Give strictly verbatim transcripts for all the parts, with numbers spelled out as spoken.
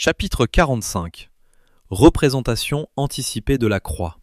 Chapitre quarante-cinq. Représentation anticipée de la croix.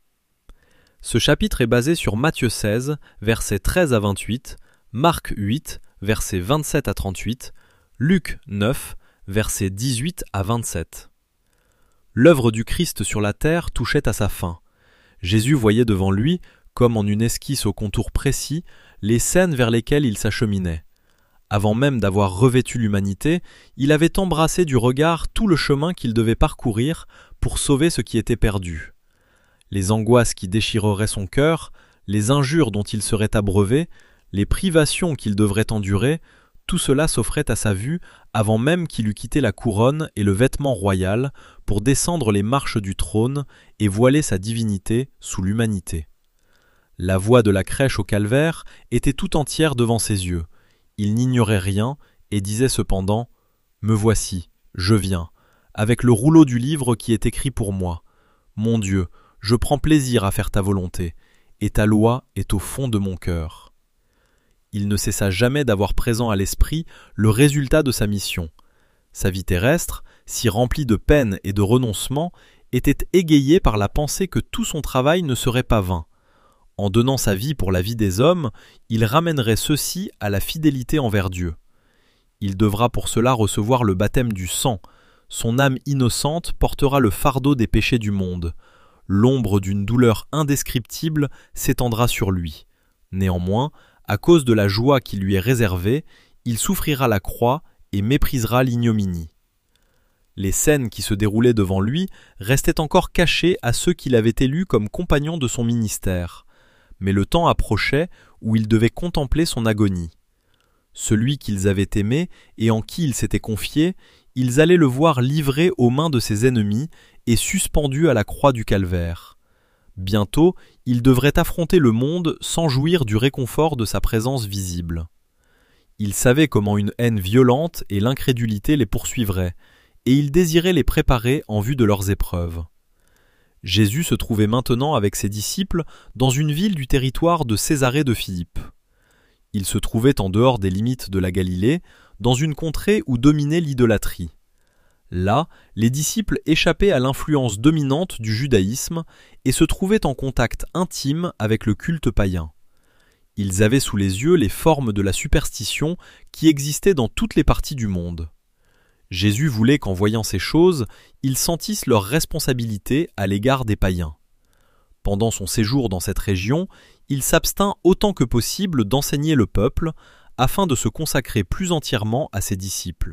Ce chapitre est basé sur Matthieu seize, versets treize à vingt-huit, Marc huit, versets vingt-sept à trente-huit, Luc neuf, versets dix-huit à vingt-sept. L'œuvre du Christ sur la terre touchait à sa fin. Jésus voyait devant lui, comme en une esquisse au contour précis, les scènes vers lesquelles il s'acheminait. Avant même d'avoir revêtu l'humanité, il avait embrassé du regard tout le chemin qu'il devait parcourir pour sauver ce qui était perdu. Les angoisses qui déchireraient son cœur, les injures dont il serait abreuvé, les privations qu'il devrait endurer, tout cela s'offrait à sa vue avant même qu'il eût quitté la couronne et le vêtement royal pour descendre les marches du trône et voiler sa divinité sous l'humanité. La voie de la crèche au calvaire était tout entière devant ses yeux. Il n'ignorait rien et disait cependant « Me voici, je viens, avec le rouleau du livre qui est écrit pour moi. Mon Dieu, je prends plaisir à faire ta volonté, et ta loi est au fond de mon cœur. » Il ne cessa jamais d'avoir présent à l'esprit le résultat de sa mission. Sa vie terrestre, si remplie de peine et de renoncement, était égayée par la pensée que tout son travail ne serait pas vain. En donnant sa vie pour la vie des hommes, il ramènerait ceux-ci à la fidélité envers Dieu. Il devra pour cela recevoir le baptême du sang. Son âme innocente portera le fardeau des péchés du monde. L'ombre d'une douleur indescriptible s'étendra sur lui. Néanmoins, à cause de la joie qui lui est réservée, il souffrira la croix et méprisera l'ignominie. Les scènes qui se déroulaient devant lui restaient encore cachées à ceux qu'il avait élus comme compagnons de son ministère. Mais le temps approchait où ils devaient contempler son agonie. Celui qu'ils avaient aimé et en qui ils s'étaient confiés, ils allaient le voir livré aux mains de ses ennemis et suspendu à la croix du calvaire. Bientôt, il devrait affronter le monde sans jouir du réconfort de sa présence visible. Il savait comment une haine violente et l'incrédulité les poursuivraient, et il désirait les préparer en vue de leurs épreuves. Jésus se trouvait maintenant avec ses disciples dans une ville du territoire de Césarée de Philippe. Il se trouvait en dehors des limites de la Galilée, dans une contrée où dominait l'idolâtrie. Là, les disciples échappaient à l'influence dominante du judaïsme et se trouvaient en contact intime avec le culte païen. Ils avaient sous les yeux les formes de la superstition qui existaient dans toutes les parties du monde. Jésus voulait qu'en voyant ces choses, ils sentissent leur responsabilité à l'égard des païens. Pendant son séjour dans cette région, il s'abstint autant que possible d'enseigner le peuple, afin de se consacrer plus entièrement à ses disciples.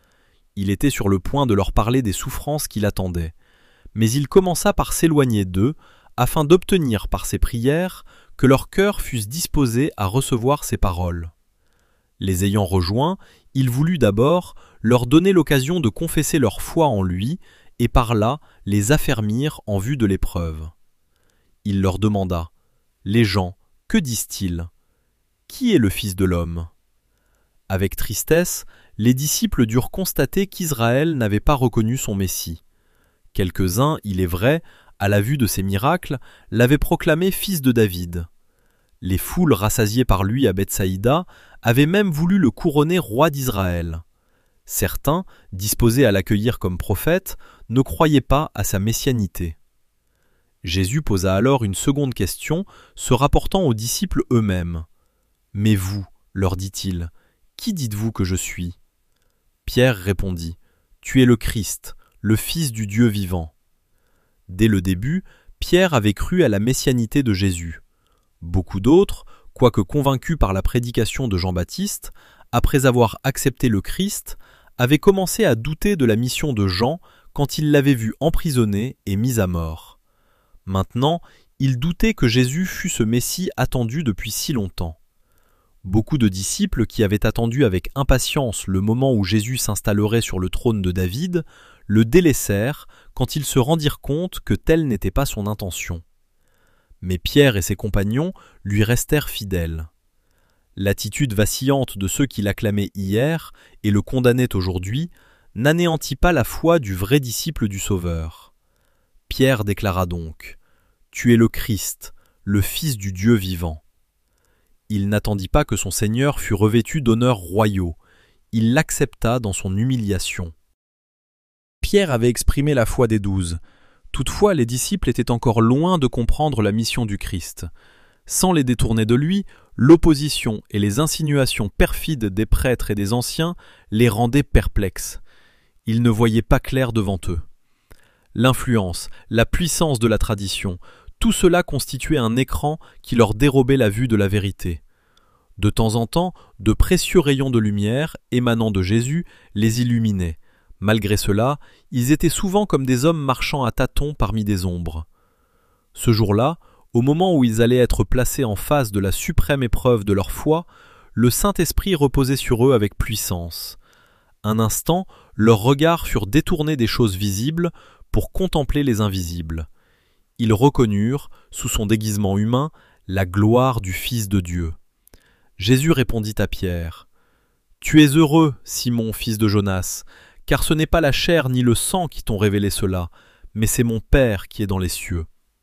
Il était sur le point de leur parler des souffrances qui l'attendaient, mais il commença par s'éloigner d'eux, afin d'obtenir par ses prières que leurs cœurs fussent disposés à recevoir ses paroles. Les ayant rejoints, il voulut d'abord leur donner l'occasion de confesser leur foi en lui et par là les affermir en vue de l'épreuve. Il leur demanda « Les gens, que disent-ils ? Qui est le Fils de l'homme » Avec tristesse, les disciples durent constater qu'Israël n'avait pas reconnu son Messie. Quelques-uns, il est vrai, à la vue de ses miracles, l'avaient proclamé fils de David. Les foules rassasiées par lui à Bethsaïda avaient même voulu le couronner roi d'Israël. Certains, disposés à l'accueillir comme prophète, ne croyaient pas à sa messianité. Jésus posa alors une seconde question, se rapportant aux disciples eux-mêmes. « Mais vous, leur dit-il, qui dites-vous que je suis » Pierre répondit « Tu es le Christ, le Fils du Dieu vivant. » Dès le début, Pierre avait cru à la messianité de Jésus. Beaucoup d'autres, quoique convaincus par la prédication de Jean-Baptiste, après avoir accepté le Christ, avaient commencé à douter de la mission de Jean quand ils l'avaient vu emprisonné et mis à mort. Maintenant, ils doutaient que Jésus fût ce Messie attendu depuis si longtemps. Beaucoup de disciples qui avaient attendu avec impatience le moment où Jésus s'installerait sur le trône de David, le délaissèrent quand ils se rendirent compte que telle n'était pas son intention. Mais Pierre et ses compagnons lui restèrent fidèles. L'attitude vacillante de ceux qui l'acclamaient hier et le condamnaient aujourd'hui n'anéantit pas la foi du vrai disciple du Sauveur. Pierre déclara donc « Tu es le Christ, le Fils du Dieu vivant. » Il n'attendit pas que son Seigneur fût revêtu d'honneurs royaux, il l'accepta dans son humiliation. Pierre avait exprimé la foi des douze. Toutefois, les disciples étaient encore loin de comprendre la mission du Christ. Sans les détourner de lui, l'opposition et les insinuations perfides des prêtres et des anciens les rendaient perplexes. Ils ne voyaient pas clair devant eux. L'influence, la puissance de la tradition, tout cela constituait un écran qui leur dérobait la vue de la vérité. De temps en temps, de précieux rayons de lumière, émanant de Jésus, les illuminaient. Malgré cela, ils étaient souvent comme des hommes marchant à tâtons parmi des ombres. Ce jour-là, au moment où ils allaient être placés en face de la suprême épreuve de leur foi, le Saint-Esprit reposait sur eux avec puissance. Un instant, leurs regards furent détournés des choses visibles pour contempler les invisibles. Ils reconnurent, sous son déguisement humain, la gloire du Fils de Dieu. Jésus répondit à Pierre : « Tu es heureux, Simon, fils de Jonas, car ce n'est pas la chair ni le sang qui t'ont révélé cela, mais c'est mon Père qui est dans les cieux. »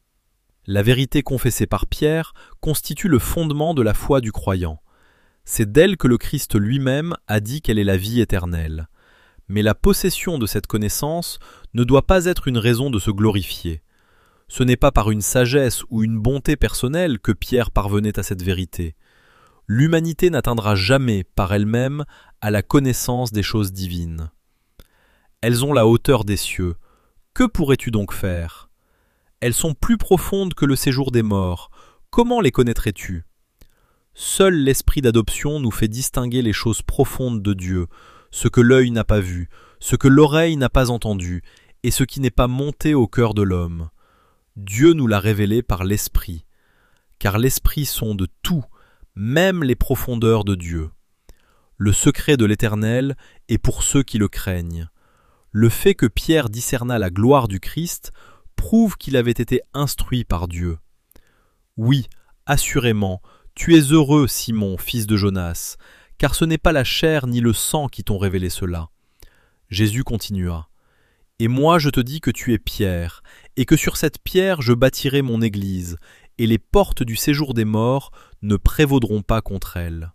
La vérité confessée par Pierre constitue le fondement de la foi du croyant. C'est d'elle que le Christ lui-même a dit qu'elle est la vie éternelle. Mais la possession de cette connaissance ne doit pas être une raison de se glorifier. Ce n'est pas par une sagesse ou une bonté personnelle que Pierre parvenait à cette vérité. L'humanité n'atteindra jamais par elle-même à la connaissance des choses divines. Elles ont la hauteur des cieux. Que pourrais-tu donc faire ? Elles sont plus profondes que le séjour des morts. Comment les connaîtrais-tu ? Seul l'esprit d'adoption nous fait distinguer les choses profondes de Dieu, ce que l'œil n'a pas vu, ce que l'oreille n'a pas entendu, et ce qui n'est pas monté au cœur de l'homme. Dieu nous l'a révélé par l'Esprit, car l'Esprit sonde tout, même les profondeurs de Dieu. Le secret de l'Éternel est pour ceux qui le craignent. Le fait que Pierre discerna la gloire du Christ prouve qu'il avait été instruit par Dieu. Oui, assurément, tu es heureux, Simon, fils de Jonas, car ce n'est pas la chair ni le sang qui t'ont révélé cela. Jésus continua. Et moi je te dis que tu es Pierre, et que sur cette pierre je bâtirai mon église, et les portes du séjour des morts ne prévaudront pas contre elle.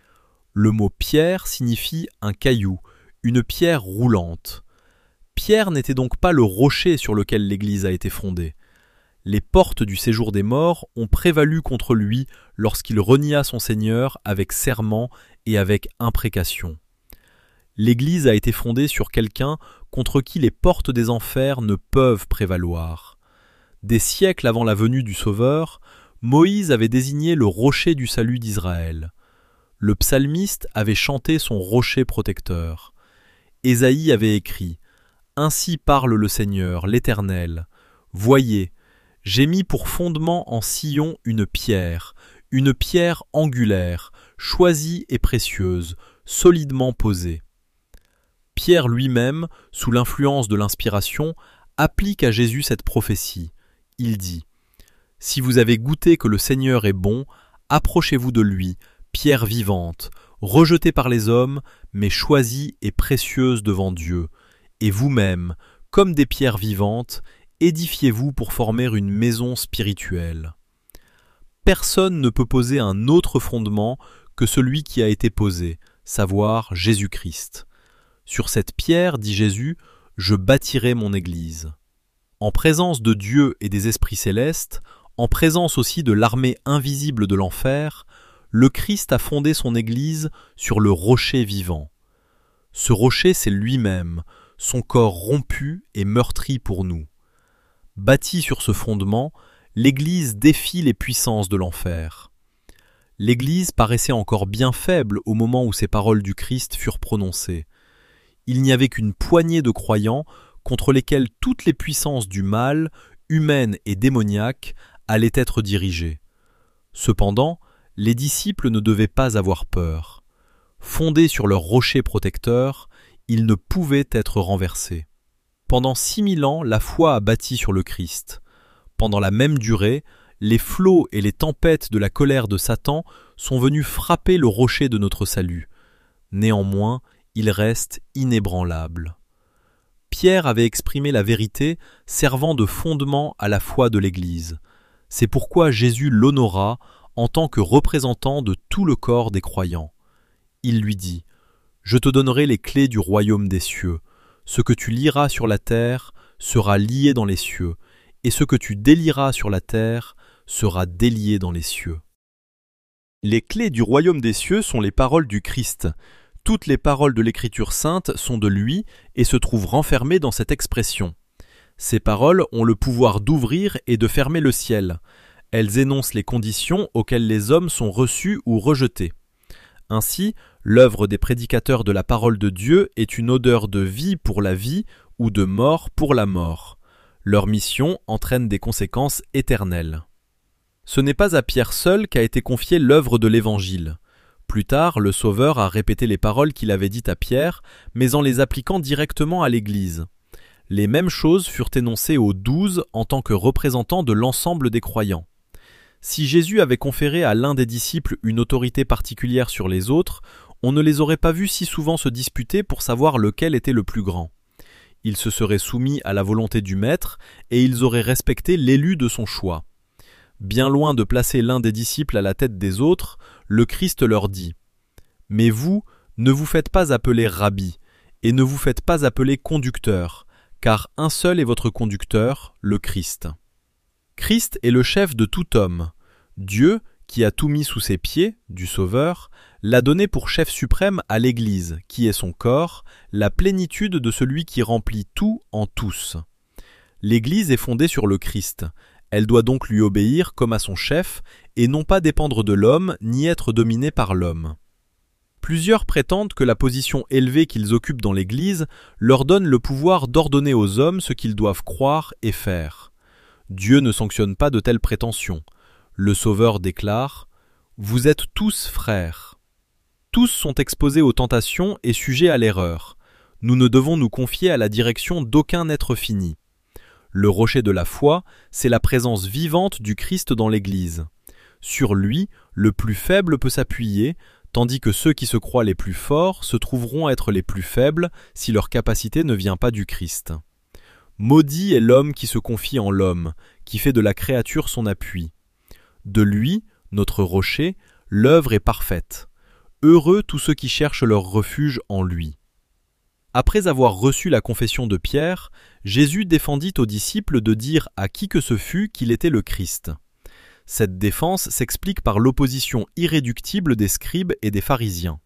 Le mot pierre signifie un caillou, une pierre roulante. Pierre n'était donc pas le rocher sur lequel l'église a été fondée. Les portes du séjour des morts ont prévalu contre lui lorsqu'il renia son Seigneur avec serment et avec imprécation. L'Église a été fondée sur quelqu'un contre qui les portes des enfers ne peuvent prévaloir. Des siècles avant la venue du Sauveur, Moïse avait désigné le rocher du salut d'Israël. Le psalmiste avait chanté son rocher protecteur. Ésaïe avait écrit « Ainsi parle le Seigneur, l'Éternel. Voyez, j'ai mis pour fondement en Sion une pierre, une pierre angulaire, choisie et précieuse, solidement posée. » Pierre lui-même, sous l'influence de l'inspiration, applique à Jésus cette prophétie. Il dit « Si vous avez goûté que le Seigneur est bon, approchez-vous de lui, pierre vivante, rejetée par les hommes, mais choisie et précieuse devant Dieu. Et vous-même, comme des pierres vivantes, édifiez-vous pour former une maison spirituelle. » Personne ne peut poser un autre fondement que celui qui a été posé, savoir Jésus-Christ. Sur cette pierre, dit Jésus, je bâtirai mon Église. En présence de Dieu et des esprits célestes, en présence aussi de l'armée invisible de l'enfer, le Christ a fondé son Église sur le rocher vivant. Ce rocher, c'est lui-même, son corps rompu et meurtri pour nous. Bâtie sur ce fondement, l'Église défie les puissances de l'enfer. L'Église paraissait encore bien faible au moment où ces paroles du Christ furent prononcées. Il n'y avait qu'une poignée de croyants contre lesquels toutes les puissances du mal, humaines et démoniaques, allaient être dirigées. Cependant, les disciples ne devaient pas avoir peur. Fondés sur leur rocher protecteur, ils ne pouvaient être renversés. Pendant six mille ans, la foi a bâti sur le Christ. Pendant la même durée, les flots et les tempêtes de la colère de Satan sont venus frapper le rocher de notre salut. Néanmoins, il reste inébranlable. Pierre avait exprimé la vérité, servant de fondement à la foi de l'Église. C'est pourquoi Jésus l'honora en tant que représentant de tout le corps des croyants. Il lui dit « Je te donnerai les clés du royaume des cieux. ce que tu lieras sur la terre sera lié dans les cieux, et ce que tu délieras sur la terre sera délié dans les cieux. Les clés du royaume des cieux sont les paroles du Christ. Toutes les paroles de l'Écriture sainte sont de lui et se trouvent renfermées dans cette expression. Ces paroles ont le pouvoir d'ouvrir et de fermer le ciel. Elles énoncent les conditions auxquelles les hommes sont reçus ou rejetés. Ainsi, l'œuvre des prédicateurs de la parole de Dieu est une odeur de vie pour la vie ou de mort pour la mort. Leur mission entraîne des conséquences éternelles. Ce n'est pas à Pierre seul qu'a été confiée l'œuvre de l'Évangile. Plus tard, le Sauveur a répété les paroles qu'il avait dites à Pierre, mais en les appliquant directement à l'Église. Les mêmes choses furent énoncées aux douze en tant que représentants de l'ensemble des croyants. Si Jésus avait conféré à l'un des disciples une autorité particulière sur les autres, on ne les aurait pas vus si souvent se disputer pour savoir lequel était le plus grand. Ils se seraient soumis à la volonté du Maître et ils auraient respecté l'élu de son choix. Bien loin de placer l'un des disciples à la tête des autres, le Christ leur dit « Mais vous, ne vous faites pas appeler Rabbi, et ne vous faites pas appeler conducteur, car un seul est votre conducteur, le Christ. » Christ est le chef de tout homme. Dieu, qui a tout mis sous ses pieds, du Sauveur, l'a donné pour chef suprême à l'Église, qui est son corps, la plénitude de celui qui remplit tout en tous. L'Église est fondée sur le Christ. Elle doit donc lui obéir comme à son chef, et non pas dépendre de l'homme, ni être dominée par l'homme. Plusieurs prétendent que la position élevée qu'ils occupent dans l'Église leur donne le pouvoir d'ordonner aux hommes ce qu'ils doivent croire et faire. Dieu ne sanctionne pas de telles prétentions. Le Sauveur déclare « Vous êtes tous frères ». Tous sont exposés aux tentations et sujets à l'erreur. Nous ne devons nous confier à la direction d'aucun être fini. Le rocher de la foi, c'est la présence vivante du Christ dans l'Église. Sur lui, le plus faible peut s'appuyer, tandis que ceux qui se croient les plus forts se trouveront être les plus faibles si leur capacité ne vient pas du Christ. Maudit est l'homme qui se confie en l'homme, qui fait de la créature son appui. De lui, notre rocher, l'œuvre est parfaite. Heureux tous ceux qui cherchent leur refuge en lui. Après avoir reçu la confession de Pierre, Jésus défendit aux disciples de dire à qui que ce fût qu'il était le Christ. Cette défense s'explique par l'opposition irréductible des scribes et des pharisiens.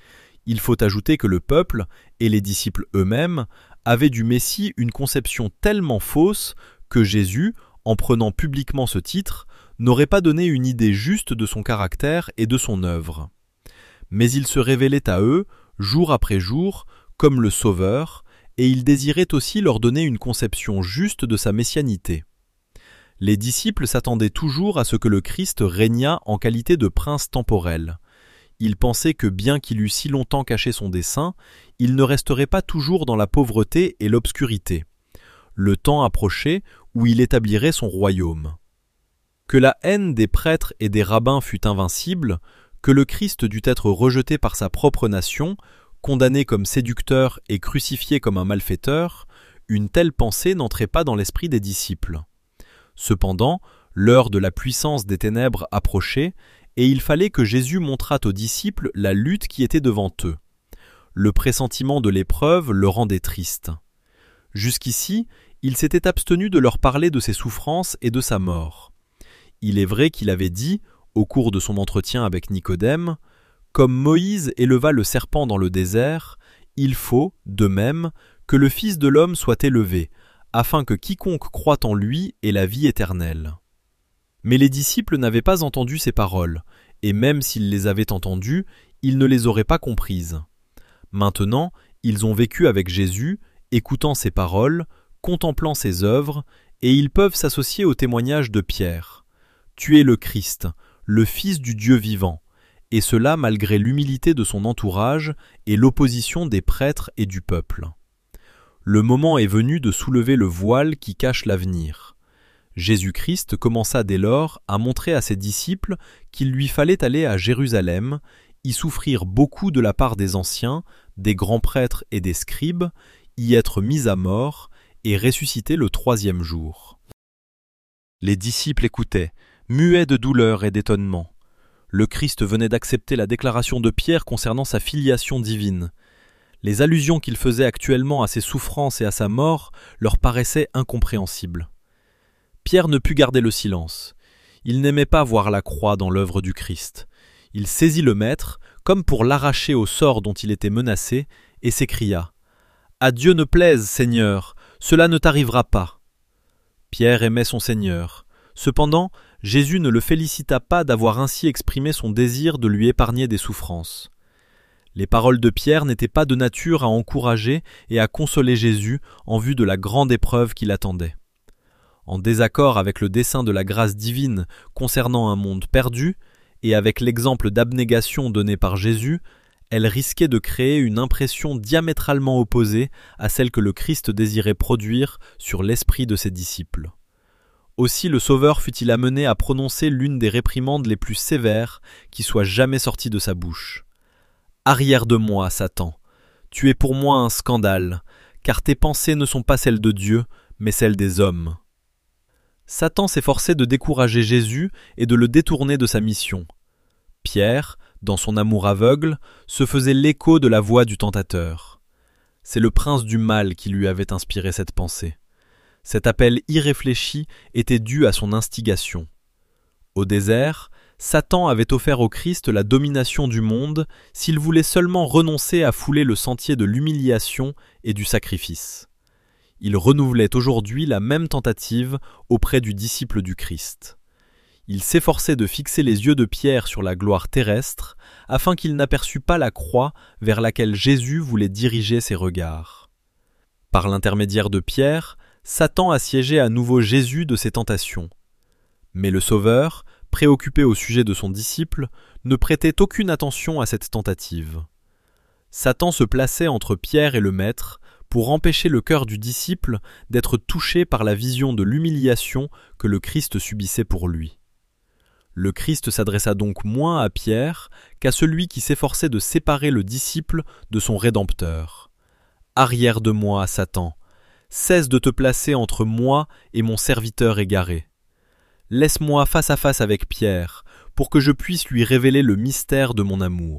Il faut ajouter que le peuple, et les disciples eux-mêmes, avaient du Messie une conception tellement fausse que Jésus, en prenant publiquement ce titre, n'aurait pas donné une idée juste de son caractère et de son œuvre. Mais il se révélait à eux, jour après jour, comme le Sauveur, et il désirait aussi leur donner une conception juste de sa messianité. Les disciples s'attendaient toujours à ce que le Christ régnât en qualité de prince temporel. Ils pensaient que bien qu'il eût si longtemps caché son dessein, il ne resterait pas toujours dans la pauvreté et l'obscurité. Le temps approchait où il établirait son royaume. Que la haine des prêtres et des rabbins fût invincible, que le Christ dût être rejeté par sa propre nation, condamné comme séducteur et crucifié comme un malfaiteur, une telle pensée n'entrait pas dans l'esprit des disciples. Cependant, l'heure de la puissance des ténèbres approchait, et il fallait que Jésus montrât aux disciples la lutte qui était devant eux. Le pressentiment de l'épreuve le rendait triste. Jusqu'ici, il s'était abstenu de leur parler de ses souffrances et de sa mort. Il est vrai qu'il avait dit, au cours de son entretien avec Nicodème, « Comme Moïse éleva le serpent dans le désert, il faut, de même, que le Fils de l'homme soit élevé, afin que quiconque croit en lui ait la vie éternelle. » Mais les disciples n'avaient pas entendu ces paroles, et même s'ils les avaient entendues, ils ne les auraient pas comprises. Maintenant, ils ont vécu avec Jésus, écoutant ses paroles, contemplant ses œuvres, et ils peuvent s'associer au témoignage de Pierre. « Tu es le Christ, le Fils du Dieu vivant », et cela malgré l'humilité de son entourage et l'opposition des prêtres et du peuple. Le moment est venu de soulever le voile qui cache l'avenir. Jésus-Christ commença dès lors à montrer à ses disciples qu'il lui fallait aller à Jérusalem, y souffrir beaucoup de la part des anciens, des grands prêtres et des scribes, y être mis à mort et ressusciter le troisième jour. Les disciples écoutaient, muets de douleur et d'étonnement. Le Christ venait d'accepter la déclaration de Pierre concernant sa filiation divine. Les allusions qu'il faisait actuellement à ses souffrances et à sa mort leur paraissaient incompréhensibles. Pierre ne put garder le silence. Il n'aimait pas voir la croix dans l'œuvre du Christ. Il saisit le maître, comme pour l'arracher au sort dont il était menacé, et s'écria « À Dieu ne plaise, Seigneur, cela ne t'arrivera pas. » Pierre aimait son Seigneur. Cependant, Jésus ne le félicita pas d'avoir ainsi exprimé son désir de lui épargner des souffrances. Les paroles de Pierre n'étaient pas de nature à encourager et à consoler Jésus en vue de la grande épreuve qui l'attendait. En désaccord avec le dessein de la grâce divine concernant un monde perdu, et avec l'exemple d'abnégation donné par Jésus, elle risquait de créer une impression diamétralement opposée à celle que le Christ désirait produire sur l'esprit de ses disciples. Aussi le Sauveur fut-il amené à prononcer l'une des réprimandes les plus sévères qui soit jamais sortie de sa bouche. « Arrière de moi, Satan, tu es pour moi un scandale, car tes pensées ne sont pas celles de Dieu, mais celles des hommes. » Satan s'efforçait de décourager Jésus et de le détourner de sa mission. Pierre, dans son amour aveugle, se faisait l'écho de la voix du tentateur. C'est le prince du mal qui lui avait inspiré cette pensée. Cet appel irréfléchi était dû à son instigation. Au désert, Satan avait offert au Christ la domination du monde s'il voulait seulement renoncer à fouler le sentier de l'humiliation et du sacrifice. Il renouvelait aujourd'hui la même tentative auprès du disciple du Christ. Il s'efforçait de fixer les yeux de Pierre sur la gloire terrestre, afin qu'il n'aperçût pas la croix vers laquelle Jésus voulait diriger ses regards. Par l'intermédiaire de Pierre, Satan assiégeait à nouveau Jésus de ses tentations. Mais le Sauveur, préoccupé au sujet de son disciple, ne prêtait aucune attention à cette tentative. Satan se plaçait entre Pierre et le Maître pour empêcher le cœur du disciple d'être touché par la vision de l'humiliation que le Christ subissait pour lui. Le Christ s'adressa donc moins à Pierre qu'à celui qui s'efforçait de séparer le disciple de son Rédempteur. « Arrière de moi, Satan, cesse de te placer entre moi et mon serviteur égaré. Laisse-moi face à face avec Pierre, pour que je puisse lui révéler le mystère de mon amour. »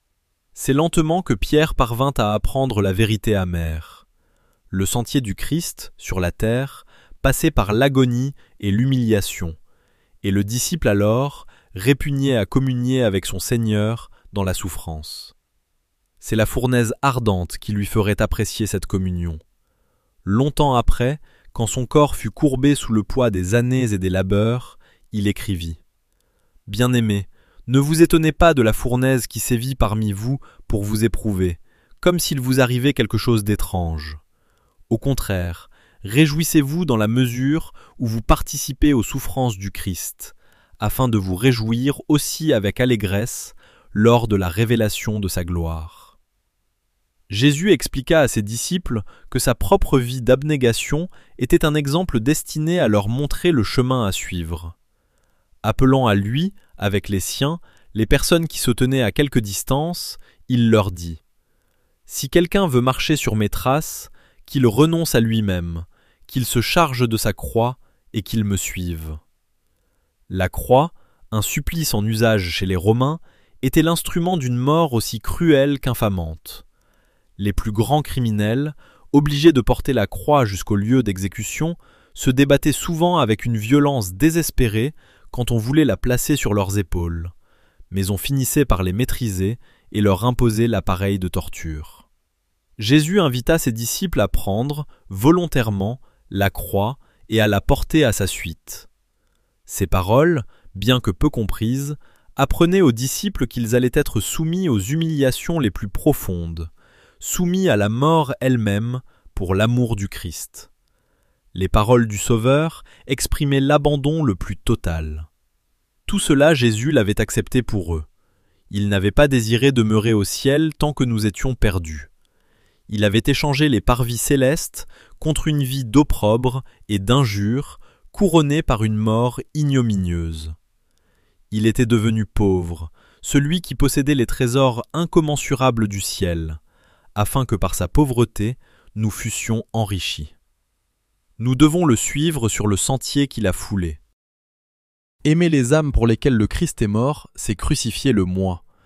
C'est lentement que Pierre parvint à apprendre la vérité amère. Le sentier du Christ, sur la terre, passait par l'agonie et l'humiliation, et le disciple alors répugnait à communier avec son Seigneur dans la souffrance. C'est la fournaise ardente qui lui ferait apprécier cette communion. Longtemps après, quand son corps fut courbé sous le poids des années et des labeurs, il écrivit « Bien-aimés, ne vous étonnez pas de la fournaise qui sévit parmi vous pour vous éprouver, comme s'il vous arrivait quelque chose d'étrange. Au contraire, réjouissez-vous dans la mesure où vous participez aux souffrances du Christ, afin de vous réjouir aussi avec allégresse lors de la révélation de sa gloire. » Jésus expliqua à ses disciples que sa propre vie d'abnégation était un exemple destiné à leur montrer le chemin à suivre. Appelant à lui, avec les siens, les personnes qui se tenaient à quelque distance, il leur dit « Si quelqu'un veut marcher sur mes traces, qu'il renonce à lui-même, qu'il se charge de sa croix et qu'il me suive. » La croix, un supplice en usage chez les Romains, était l'instrument d'une mort aussi cruelle qu'infamante. Les plus grands criminels, obligés de porter la croix jusqu'au lieu d'exécution, se débattaient souvent avec une violence désespérée quand on voulait la placer sur leurs épaules, mais on finissait par les maîtriser et leur imposer l'appareil de torture. Jésus invita ses disciples à prendre, volontairement, la croix et à la porter à sa suite. Ces paroles, bien que peu comprises, apprenaient aux disciples qu'ils allaient être soumis aux humiliations les plus profondes, soumis à la mort elle-même pour l'amour du Christ. Les paroles du Sauveur exprimaient l'abandon le plus total. Tout cela Jésus l'avait accepté pour eux. Il n'avait pas désiré demeurer au ciel tant que nous étions perdus. Il avait échangé les parvis célestes contre une vie d'opprobre et d'injure, couronnée par une mort ignominieuse. Il était devenu pauvre, celui qui possédait les trésors incommensurables du ciel, afin que par sa pauvreté, nous fussions enrichis. Nous devons le suivre sur le sentier qu'il a foulé. Aimer les âmes pour lesquelles le Christ est mort, c'est crucifier le moi.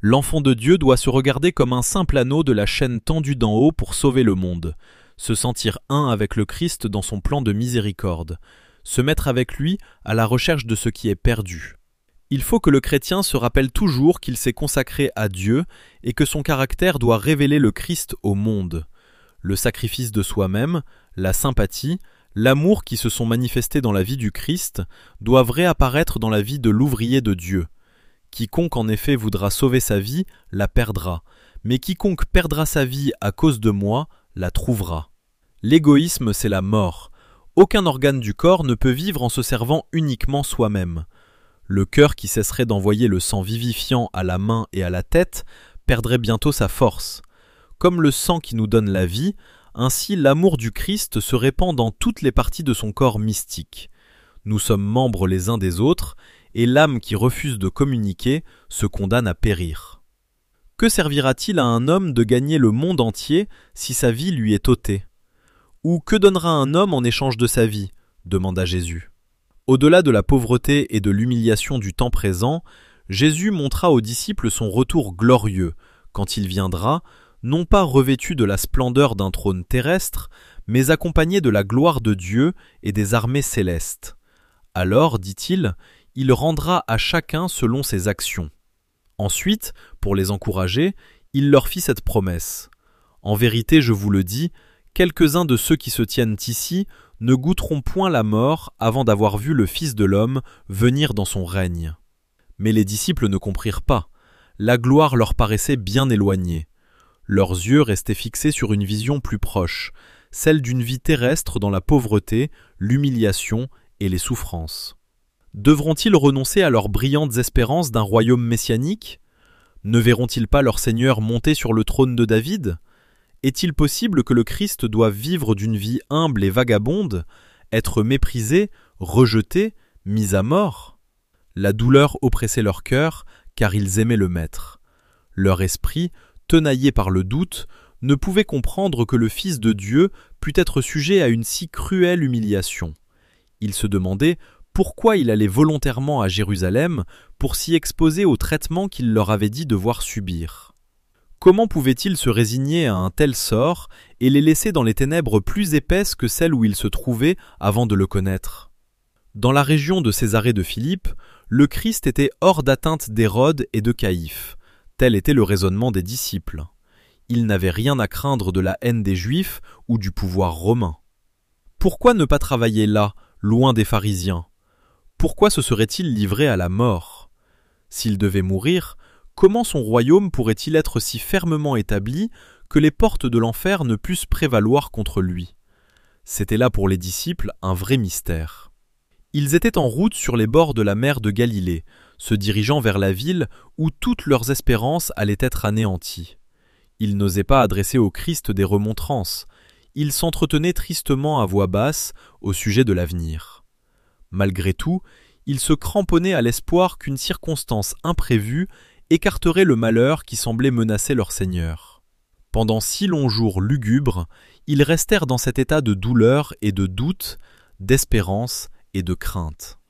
L'enfant de Dieu doit se regarder comme un simple anneau de la chaîne tendue d'en haut pour sauver le monde, se sentir un avec le Christ dans son plan de miséricorde, se mettre avec lui à la recherche de ce qui est perdu. Il faut que le chrétien se rappelle toujours qu'il s'est consacré à Dieu et que son caractère doit révéler le Christ au monde. Le sacrifice de soi-même, la sympathie, l'amour qui se sont manifestés dans la vie du Christ doivent réapparaître dans la vie de l'ouvrier de Dieu. Quiconque en effet voudra sauver sa vie, la perdra, mais quiconque perdra sa vie à cause de moi, la trouvera. L'égoïsme, c'est la mort. Aucun organe du corps ne peut vivre en se servant uniquement soi-même. Le cœur qui cesserait d'envoyer le sang vivifiant à la main et à la tête perdrait bientôt sa force. Comme le sang qui nous donne la vie, ainsi l'amour du Christ se répand dans toutes les parties de son corps mystique. Nous sommes membres les uns des autres, et l'âme qui refuse de communiquer se condamne à périr. Que servira-t-il à un homme de gagner le monde entier si sa vie lui est ôtée ? Ou que donnera un homme en échange de sa vie ? Demanda Jésus. Au-delà de la pauvreté et de l'humiliation du temps présent, Jésus montra aux disciples son retour glorieux, quand il viendra, non pas revêtu de la splendeur d'un trône terrestre, mais accompagné de la gloire de Dieu et des armées célestes. Alors, dit-il, il rendra à chacun selon ses actions. Ensuite, pour les encourager, il leur fit cette promesse. En vérité, je vous le dis, quelques-uns de ceux qui se tiennent ici ne goûteront point la mort avant d'avoir vu le Fils de l'homme venir dans son règne. Mais les disciples ne comprirent pas. La gloire leur paraissait bien éloignée. Leurs yeux restaient fixés sur une vision plus proche, celle d'une vie terrestre dans la pauvreté, l'humiliation et les souffrances. Devront-ils renoncer à leurs brillantes espérances d'un royaume messianique ? Ne verront-ils pas leur Seigneur monter sur le trône de David ? Est-il possible que le Christ doive vivre d'une vie humble et vagabonde, être méprisé, rejeté, mis à mort ? La douleur oppressait leur cœur, car ils aimaient le Maître. Leur esprit, tenaillé par le doute, ne pouvait comprendre que le Fils de Dieu pût être sujet à une si cruelle humiliation. Ils se demandaient pourquoi il allait volontairement à Jérusalem pour s'y exposer au traitement qu'il leur avait dit devoir subir. Comment pouvaient-ils se résigner à un tel sort et les laisser dans les ténèbres plus épaisses que celles où ils se trouvaient avant de le connaître ? Dans la région de Césarée de Philippe, le Christ était hors d'atteinte d'Hérode et de Caïphe. Tel était le raisonnement des disciples. Ils n'avaient rien à craindre de la haine des Juifs ou du pouvoir romain. Pourquoi ne pas travailler là, loin des pharisiens ? Pourquoi se serait-il livré à la mort ? S'il devait mourir, comment son royaume pourrait-il être si fermement établi que les portes de l'enfer ne pussent prévaloir contre lui ? C'était là pour les disciples un vrai mystère. Ils étaient en route sur les bords de la mer de Galilée, se dirigeant vers la ville où toutes leurs espérances allaient être anéanties. Ils n'osaient pas adresser au Christ des remontrances. Ils s'entretenaient tristement à voix basse au sujet de l'avenir. Malgré tout, ils se cramponnaient à l'espoir qu'une circonstance imprévue écarterait le malheur qui semblait menacer leur Seigneur. Pendant six longs jours lugubres, ils restèrent dans cet état de douleur et de doute, d'espérance et de crainte.